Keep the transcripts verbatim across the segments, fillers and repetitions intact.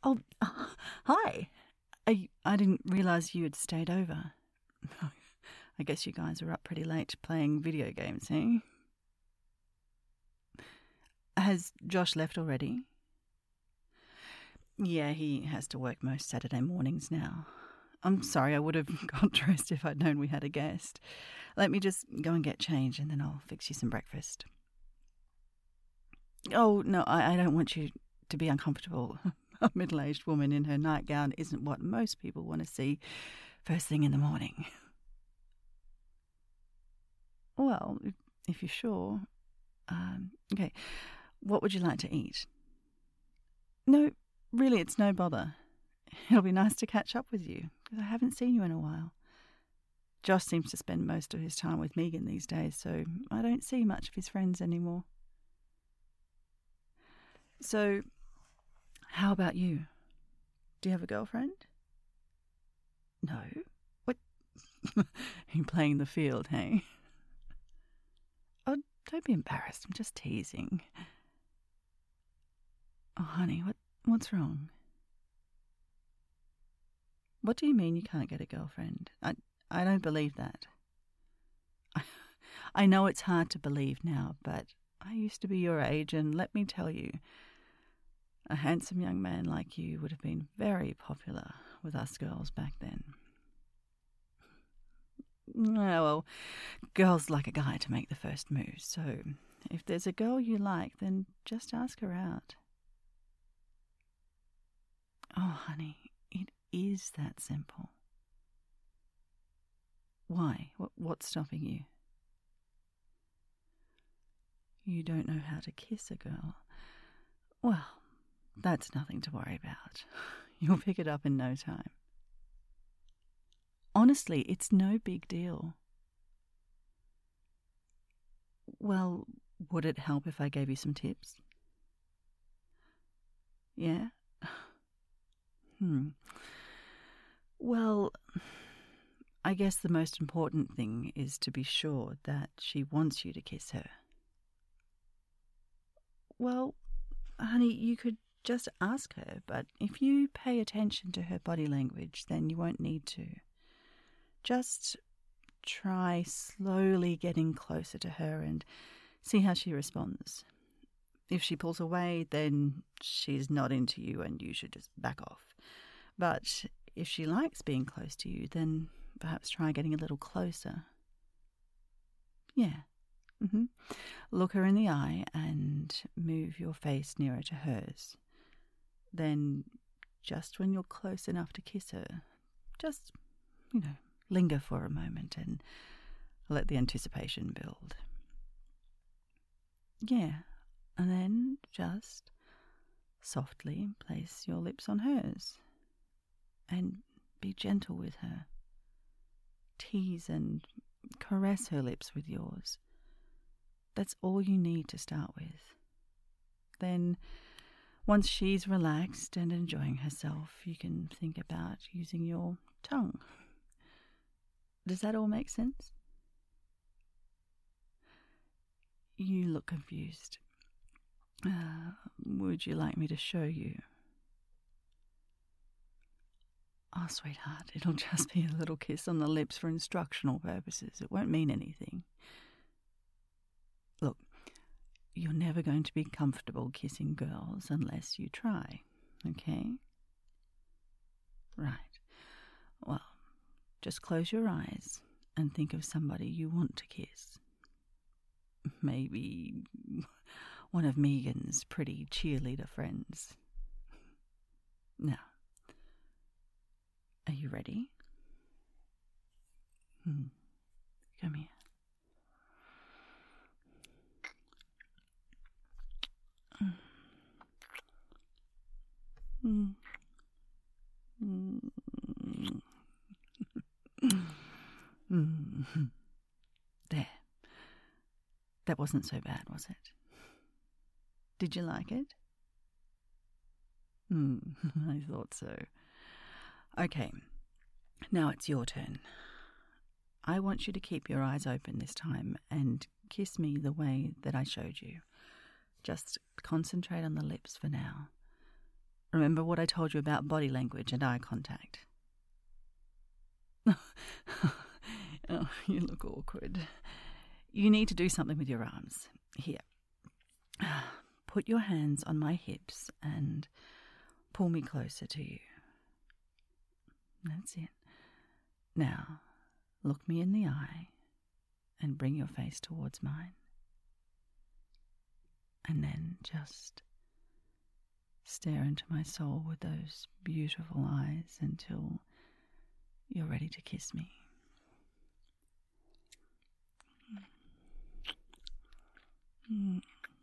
Oh, hi. I, I didn't realise you had stayed over. I guess you guys are up pretty late playing video games, eh? Has Josh left already? Yeah, he has to work most Saturday mornings now. I'm sorry, I would have got dressed if I'd known we had a guest. Let me just go and get changed and then I'll fix you some breakfast. Oh, no, I, I don't want you to be uncomfortable. A middle-aged woman in her nightgown isn't what most people want to see first thing in the morning. Well, if, if you're sure. Um, okay, what would you like to eat? No, really, it's no bother. It'll be nice to catch up with you, because I haven't seen you in a while. Josh seems to spend most of his time with Megan these days, so I don't see much of his friends anymore. So, how about you? Do you have a girlfriend? No? What? You playing the field, hey? Oh, don't be embarrassed. I'm just teasing. Oh, honey, what what's wrong? What do you mean you can't get a girlfriend? I I don't believe that. I, I know it's hard to believe now, but I used to be your age, and let me tell you, a handsome young man like you would have been very popular with us girls back then. Oh, well, girls like a guy to make the first move, so if there's a girl you like, then just ask her out. Oh, honey, it is that simple. Why? What, what's stopping you? You don't know how to kiss a girl. Well, that's nothing to worry about. You'll pick it up in no time. Honestly, it's no big deal. Well, would it help if I gave you some tips? Yeah? Hmm. Well, I guess the most important thing is to be sure that she wants you to kiss her. Well, honey, you could just ask her, but if you pay attention to her body language, then you won't need to. Just try slowly getting closer to her and see how she responds. If she pulls away, then she's not into you and you should just back off. But if she likes being close to you, then perhaps try getting a little closer. Yeah. Mm-hmm. Look her in the eye and move your face nearer to hers. Then, just when you're close enough to kiss her, just, you know, linger for a moment and let the anticipation build. Yeah, and then just softly place your lips on hers and be gentle with her. Tease and caress her lips with yours. That's all you need to start with. Then, once she's relaxed and enjoying herself, you can think about using your tongue. Does that all make sense? You look confused. Uh, would you like me to show you? Oh, sweetheart, it'll just be a little kiss on the lips for instructional purposes. It won't mean anything. Look, you're never going to be comfortable kissing girls unless you try, okay? Right. Well, just close your eyes and think of somebody you want to kiss. Maybe one of Megan's pretty cheerleader friends. Now, are you ready? Hmm. Come here. Mm. Mm. Mm. There. That wasn't so bad, was it? Did you like it? Hmm, I thought so. Okay, now it's your turn. I want you to keep your eyes open this time and kiss me the way that I showed you. Just concentrate on the lips for now. Remember what I told you about body language and eye contact? Oh, you look awkward. You need to do something with your arms. Here. Put your hands on my hips and pull me closer to you. That's it. Now, look me in the eye and bring your face towards mine. And then just stare into my soul with those beautiful eyes until you're ready to kiss me. Mm.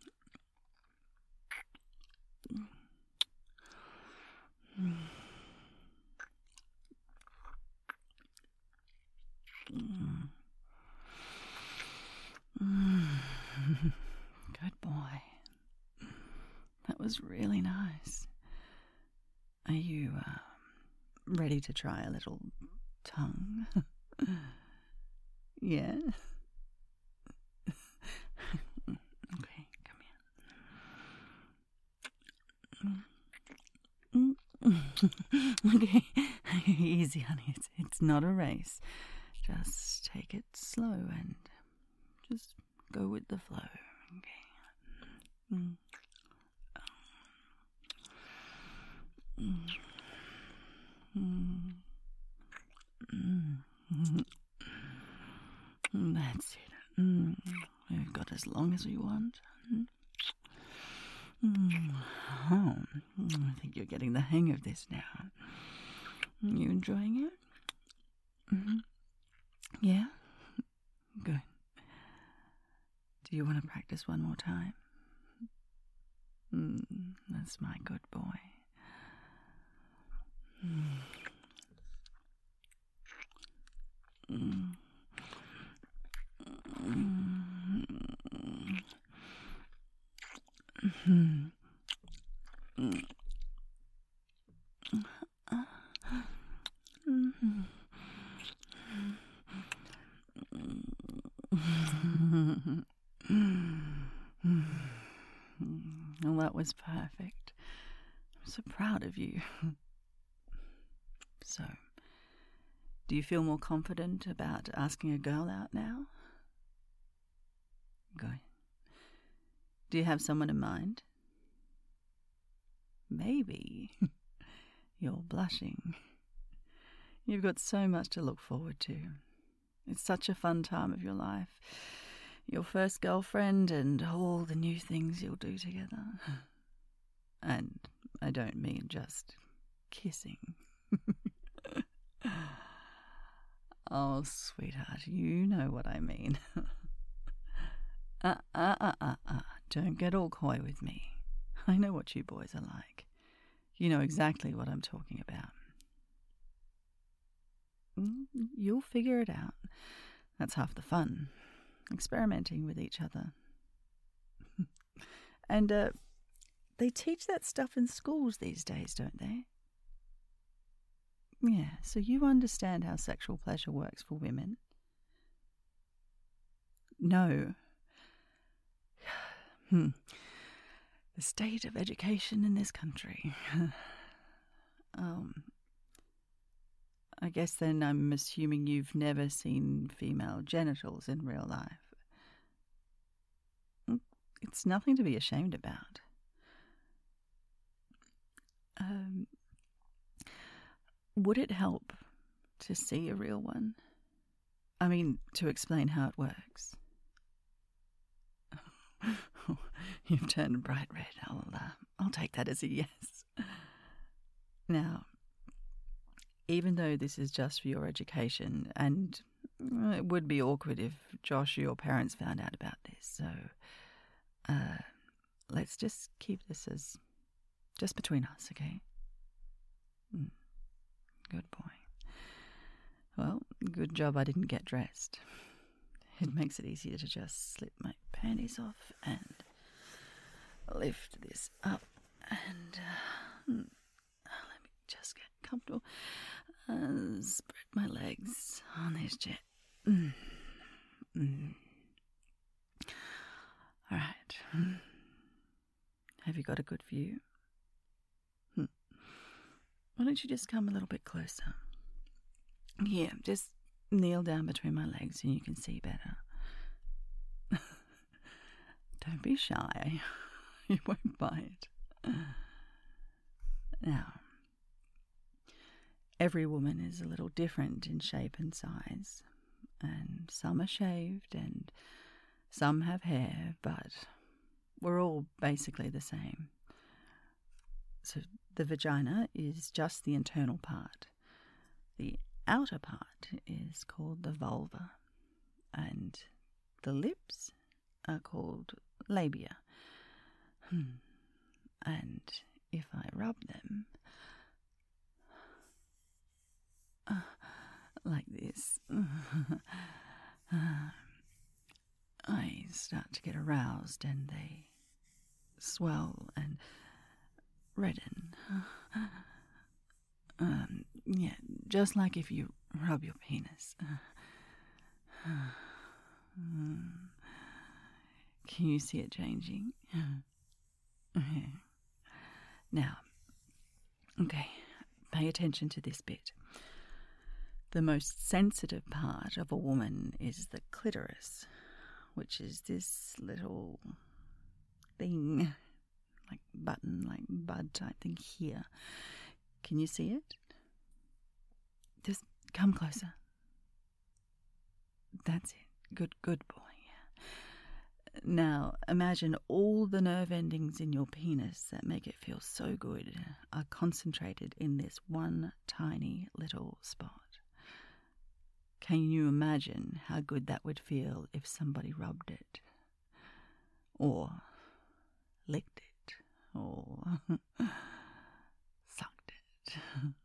Mm. Mm. Mm. Good boy. That was really nice. Are you uh, ready to try a little tongue? Yeah? Okay, come here. Okay, easy, honey. It's, it's not a race. Just take it slow and just go with the flow. Okay. Mm. Mm. Mm. Mm. That's it. Mm. We've got as long as we want. Mm. Oh, I think you're getting the hang of this now. Are you enjoying it? Mm-hmm. Yeah? Good. Do you want to practice one more time? Mm, that's my good boy. Mm. Mm. Mm. Mm. Well, that was perfect. I'm so proud of you. So, do you feel more confident about asking a girl out now? Good. Do you have someone in mind? Maybe. You're blushing. You've got so much to look forward to. It's such a fun time of your life. Your first girlfriend and all the new things you'll do together. And I don't mean just kissing. Oh, sweetheart, you know what I mean. uh, uh, uh, uh, uh. Don't get all coy with me. I know what you boys are like. You know exactly what I'm talking about. You'll figure it out. That's half the fun. Experimenting with each other. And uh, they teach that stuff in schools these days, don't they? Yeah, so you understand how sexual pleasure works for women? No. Hmm. The state of education in this country. um, I guess then I'm assuming you've never seen female genitals in real life. It's nothing to be ashamed about. Um, would it help to see a real one? I mean, to explain how it works. You've turned bright red. I'll, uh, I'll take that as a yes. Now, even though this is just for your education, and it would be awkward if Josh or your parents found out about this, so uh, let's just keep this as just between us, okay? Mm. Good boy. Well, good job I didn't get dressed. It makes it easier to just slip my panties off and lift this up and uh, let me just get comfortable. Uh, spread my legs on this chair. Mm. Mm. All right. Have you got a good view? Why don't you just come a little bit closer? Here, just kneel down between my legs so you can see better. Don't be shy. You won't bite. Now, every woman is a little different in shape and size, and some are shaved and some have hair, but we're all basically the same. So the vagina is just the internal part. The outer part is called the vulva, and the lips are called labia. Hmm. And if I rub them uh, like this, uh, I start to get aroused and they swell and redden. Um, yeah, just like if you rub your penis. Can you see it changing? Now, okay, pay attention to this bit. The most sensitive part of a woman is the clitoris, which is this little thing, like button, like bud type thing here. Can you see it? Just come closer. That's it. Good, good boy. Now, imagine all the nerve endings in your penis that make it feel so good are concentrated in this one tiny little spot. Can you imagine how good that would feel if somebody rubbed it? Or licked it? Or sucked it?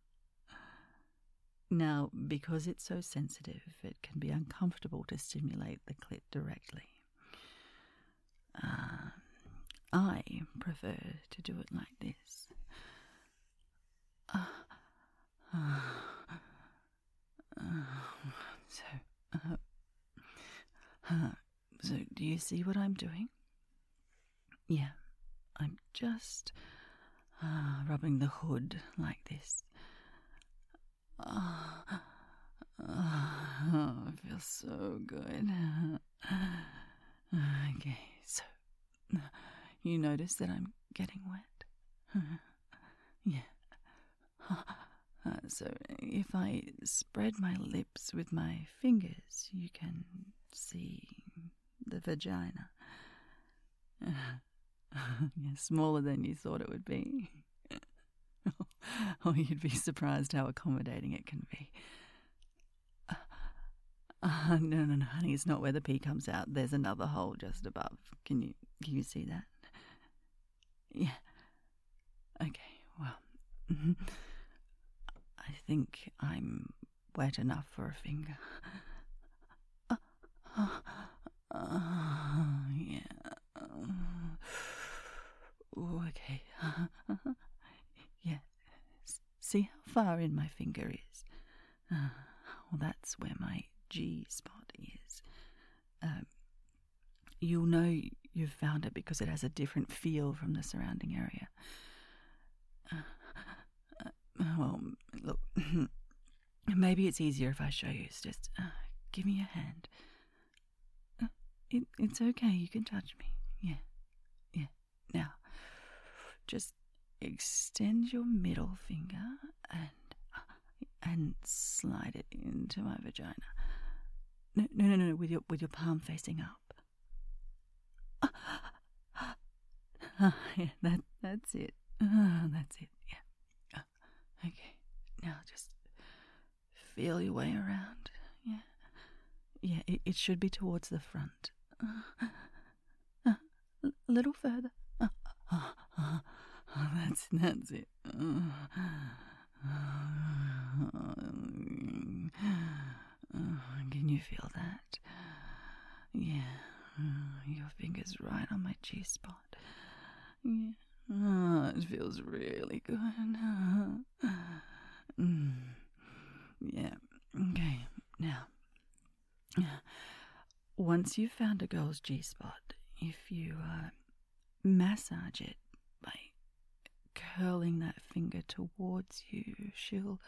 Now, because it's so sensitive, it can be uncomfortable to stimulate the clit directly. Uh, I prefer to do it like this. Uh, uh, uh, so, uh, uh, so do you see what I'm doing? Yeah, I'm just uh, rubbing the hood like this. Uh, uh, it feels so good. Okay, so you notice that I'm getting wet? Yeah. Uh, so if I spread my lips with my fingers, you can see the vagina. Uh, yeah, smaller than you thought it would be. Or you'd be surprised how accommodating it can be. Uh, uh, no, no, no, honey, it's not where the pee comes out. There's another hole just above. Can you, can you see that? Yeah. Okay, well, I think I'm wet enough for a finger. Uh, uh, uh, yeah. Uh, okay. Yeah. See how far in my finger is? Uh, well, that's where my G spot is. Um, you'll know you've found it because it has a different feel from the surrounding area. Uh, uh, well, look, maybe it's easier if I show you. It's just, uh, give me your hand. Uh, it, it's okay, you can touch me. Yeah, yeah. Now, just extend your middle finger and and slide it into my vagina. No, no, no, no, with your with your palm facing up. Uh, yeah, that that's it. Uh, that's it. Yeah. Uh, okay. Now just feel your way around. Yeah. Yeah. It, it should be towards the front. Uh, uh, a little further. Uh, uh, uh, uh, that's that's it. Uh, uh, can you feel that? Yeah. Uh, your finger's right on my G spot. Yeah. Oh, it feels really good. Uh, mm. Yeah. Okay. Now, once you've found a girl's G spot, if you uh, massage it by curling that finger towards you, she'll...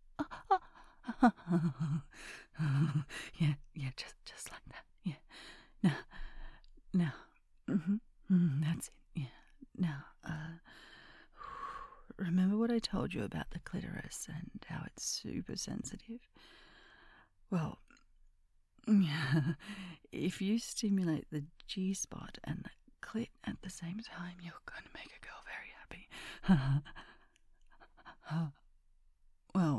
yeah, yeah, just just like that. Yeah. Now, now, mm-hmm, mm, that's it. Yeah. Now, uh, remember what I told you about the clitoris and how it's super sensitive? Well, if you stimulate the G-spot and the clit at the same time, you're going to make a girl very happy. Well,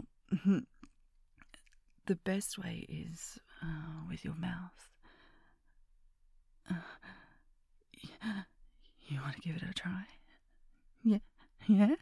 the best way is uh, with your mouth. Uh, you want to give it a try? Yeah? Yeah?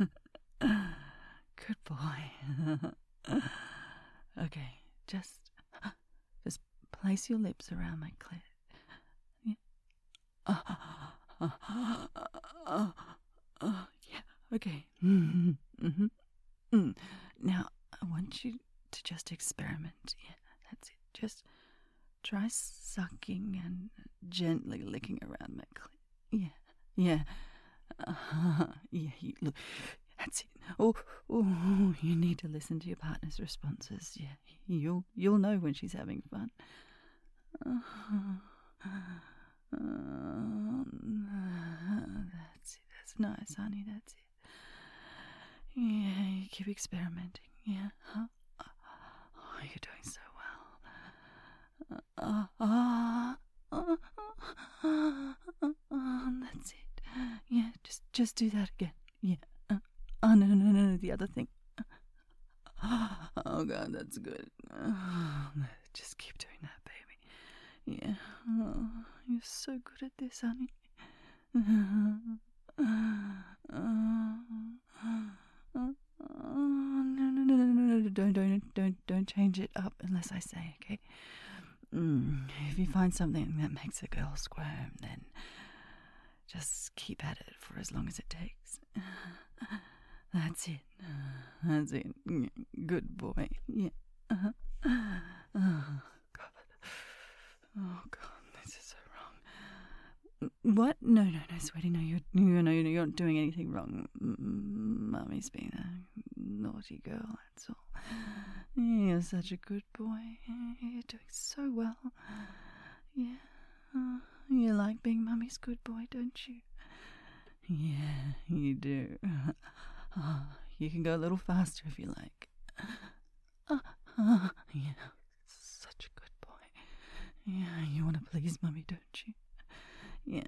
Good boy. Okay, just, just place your lips around my clit. Yeah? Uh, uh, uh, uh, yeah, okay. Mm-hmm. Mm-hmm. Mm. Now, I want you to just experiment. Yeah, that's it. Just try sucking and gently licking around my clit. Yeah, yeah. Uh, yeah, you, look, that's it. Oh, oh, you need to listen to your partner's responses. Yeah, you'll you'll know when she's having fun. Uh, uh, that's it. That's nice, honey. That's it. Yeah, you keep experimenting. Yeah, huh? Oh, you're doing so well. Uh, uh, uh, uh, uh, uh, that's it. Yeah, just just do that again. Yeah. Uh, oh, no, no, no, no, the other thing. Oh, God, that's good. Uh, just keep doing that, baby. Yeah. Oh, you're so good at this, honey. Uh, uh, uh, Uh, no, no, no, no, no, no, don't, don't, don't, don't change it up unless I say, okay? Mm, if you find something that makes a girl squirm, then just keep at it for as long as it takes. That's it. That's it. Good boy. Yeah. Uh-huh. Oh, God. Oh, God, this is so wrong. What? No, no, no, sweetie, no, you're, you know, you're not doing anything wrong. Mummy's been a naughty girl, that's all. You're such a good boy. You're doing so well. Yeah. Uh, you like being Mummy's good boy, don't you? Yeah, you do. Uh, you can go a little faster if you like. Uh, uh, yeah, such a good boy. Yeah, you want to please Mummy, don't you? Yeah.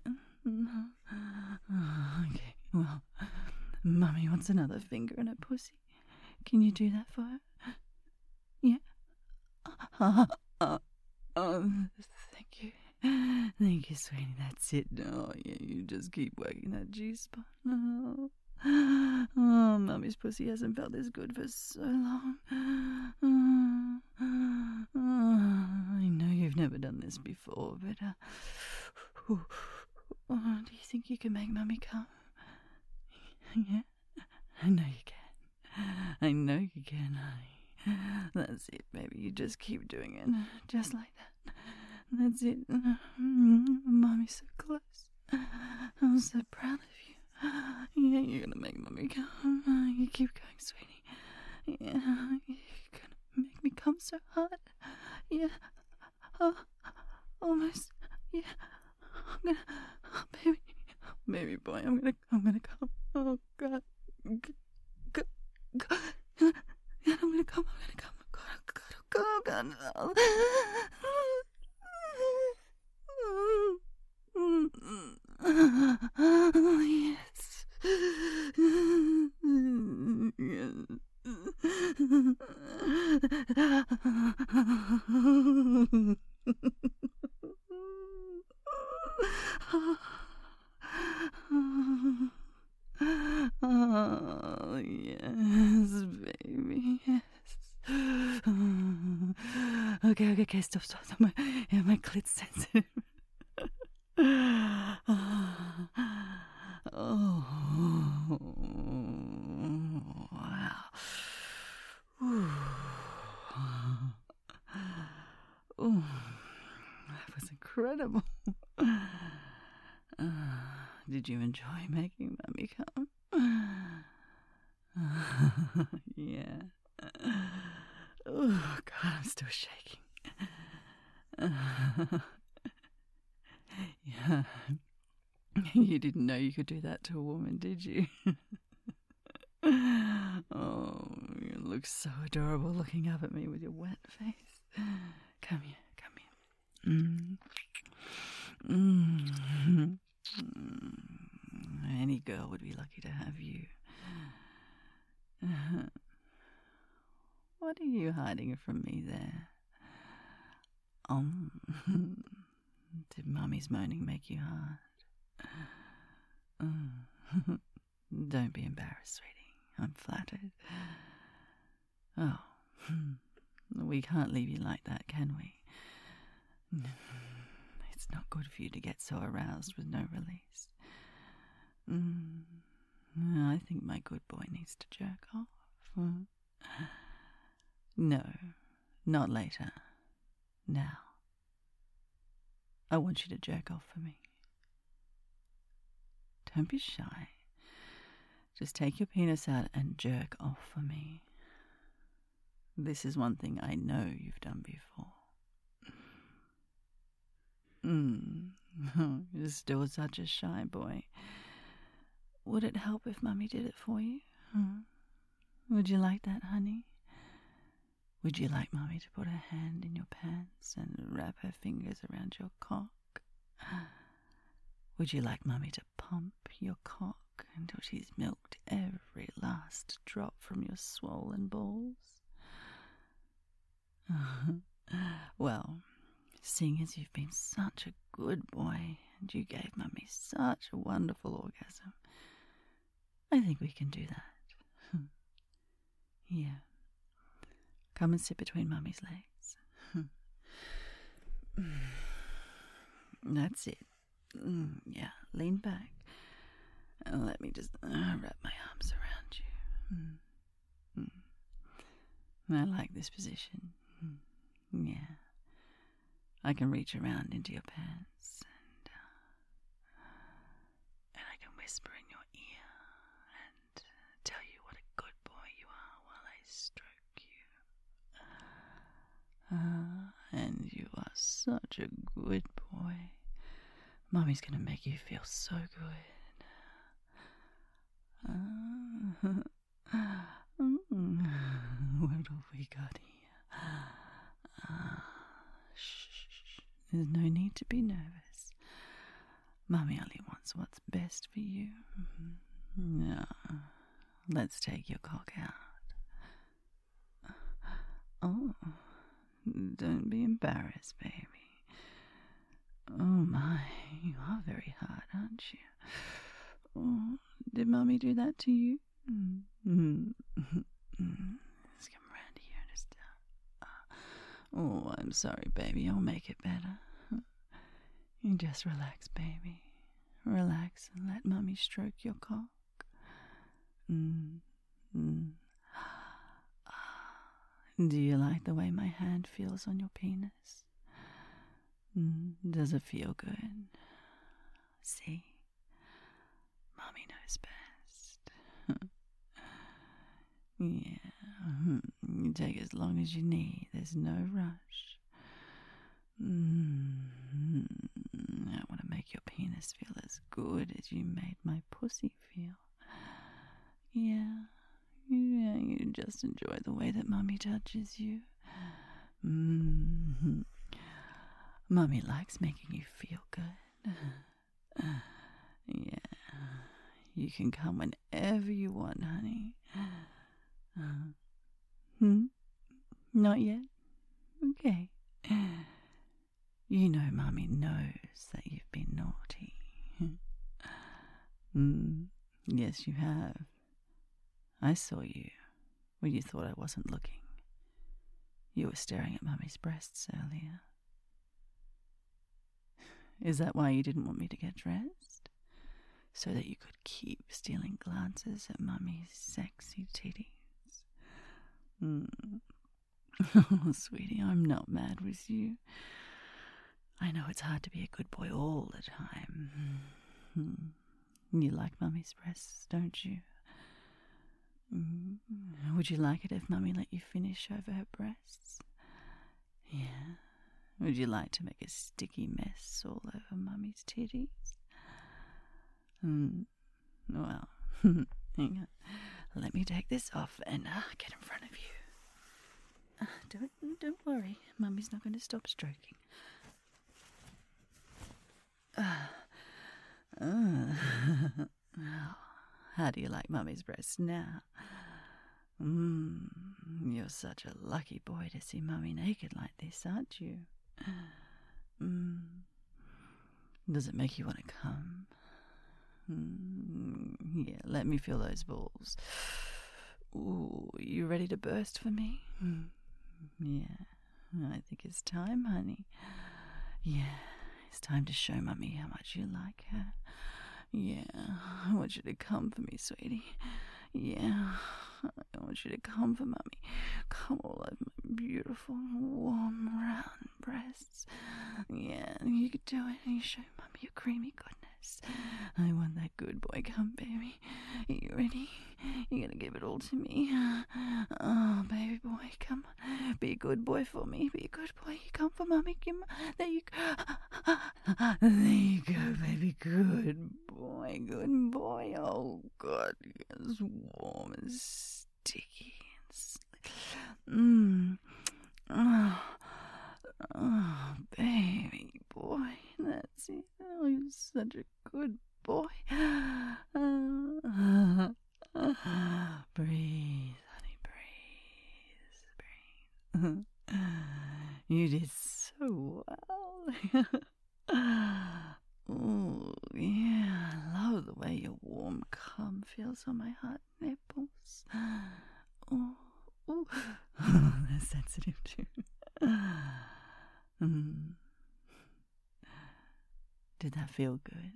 Okay, well, Mummy wants another finger in her pussy. Can you do that for her? Yeah? Uh, uh, uh, thank you. Thank you, sweetie. That's it. Oh, yeah, you just keep working that G-spot. Oh. Oh, Mummy's pussy hasn't felt this good for so long. Oh, oh, I know you've never done this before, but uh, oh, oh, do you think you can make Mummy come? Yeah, I know you can. I know you can, honey. That's it, baby. You just keep doing it, just like that. That's it. Mommy's so close. I'm so proud of you. Yeah, you're gonna make Mummy come. You keep going, sweetie. Yeah, you're gonna make me come so hard. Yeah, oh, almost. Yeah, I'm gonna, oh, baby, baby boy, I'm gonna, I'm gonna come. Oh God, God, God, God. Yeah, I'm gonna come. I'm gonna come. God, God, God, God. Oh, yes. Yes. Oh, yes, baby, yes. Okay, okay, okay, stop, stop, stop. My, yeah, my clit's sensitive. Oh, wow. Ooh. Ooh, that was incredible. Uh, did you enjoy making Mummy come? Yeah. Oh, God, I'm still shaking. Yeah. You didn't know you could do that to a woman, did you? Oh, you look so adorable looking up at me with your wet face. Come here, come here. Mm. Mm. Mm. Any girl would be lucky to have you. What are you hiding from me there? Um, did Mummy's moaning make you hard? Mm. Don't be embarrassed, sweetie. I'm flattered. Oh, we can't leave you like that, can we? It's not good for you to get so aroused with no release. Mm. I think my good boy needs to jerk off. No, not later. Now. I want you to jerk off for me. Don't be shy. Just take your penis out and jerk off for me. This is one thing I know you've done before. Mm. You're still such a shy boy. Would it help if Mummy did it for you? Huh? Would you like that, honey? Would you like Mummy to put her hand in your pants and wrap her fingers around your cock? Would you like Mummy to pump your cock until she's milked every last drop from your swollen balls? Well, seeing as you've been such a good boy and you gave Mummy such a wonderful orgasm, I think we can do that. Yeah. Come and sit between Mummy's legs. That's it. Yeah, lean back. And let me just uh, wrap my arms around you. I like this position. Yeah. I can reach around into your pants and, uh, and I can whisper in your ear and tell you what a good boy you are while I stroke you. Uh, and you are such a good boy. Mummy's gonna make you feel so good. Uh, mm, what have we got here? Uh, shh, shh, shh. There's no need to be nervous. Mummy only wants what's best for you. Now, let's take your cock out. Oh, don't be embarrassed, baby. Oh my, you are very hard, aren't you? Oh, did Mummy do that to you? Mm-hmm. Let's come around here and just... Uh, oh, I'm sorry, baby. I'll make it better. You just relax, baby. Relax and let Mummy stroke your cock. Mm-hmm. Do you like the way my hand feels on your penis? Mm, does it feel good? See? Mummy knows best. Yeah. You take as long as you need. There's no rush. Mm-hmm. I want to make your penis feel as good as you made my pussy feel. Yeah. Yeah, you just enjoy the way that Mummy touches you. Mm-hmm. Mummy likes making you feel good. Yeah. You can come whenever you want, honey. Uh, hmm? Not yet? Okay. You know Mummy knows that you've been naughty. mm, yes, you have. I saw you when you thought I wasn't looking. You were staring at Mummy's breasts earlier. Is that why you didn't want me to get dressed? So that you could keep stealing glances at Mummy's sexy titties? Mm. Oh, sweetie, I'm not mad with you. I know it's hard to be a good boy all the time. You like Mummy's breasts, don't you? Mm. Would you like it if Mummy let you finish over her breasts? Yeah. Would you like to make a sticky mess all over Mummy's titties? Mm. Well, hang on. Let me take this off and uh, get in front of you. Uh, don't, don't worry. Mummy's not going to stop stroking. Uh, uh, oh, how do you like Mummy's breasts now? Mm, you're such a lucky boy to see Mummy naked like this, aren't you? Mm. Does it make you want to come? Mm, yeah, let me feel those balls. Ooh, you ready to burst for me? Mm. Yeah, I think it's time, honey. Yeah, it's time to show Mummy how much you like her. Yeah, I want you to come for me, sweetie. Yeah, I want you to come for Mummy. Come all over my beautiful, warm, round breasts. Yeah, you can do it. You show Mummy your creamy goodness. I want that good boy come, baby. Are you ready? You're gonna give it all to me. Oh, baby boy, come on. Be a good boy for me. Be a good boy. You come for Mummy. Give me, there you go. There you go, baby. Good boy. Good boy. Oh, God. It's warm and sticky and slick. Mmm. Oh. Oh, baby boy. That's it. Oh, you're such a good boy. Uh, breathe, honey, breathe, breathe. You did so well. Oh, yeah, I love the way your warm cum feels on my hot nipples. Oh, oh, they're sensitive too. Mm. Did that feel good?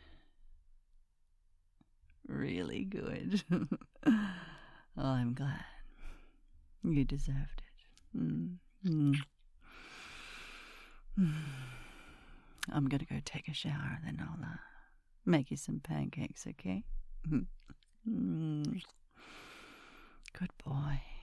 Really good. Oh, I'm glad. You deserved it. Mm. Mm. Mm. I'm going to go take a shower and then I'll uh, make you some pancakes, okay? Mm. Good boy.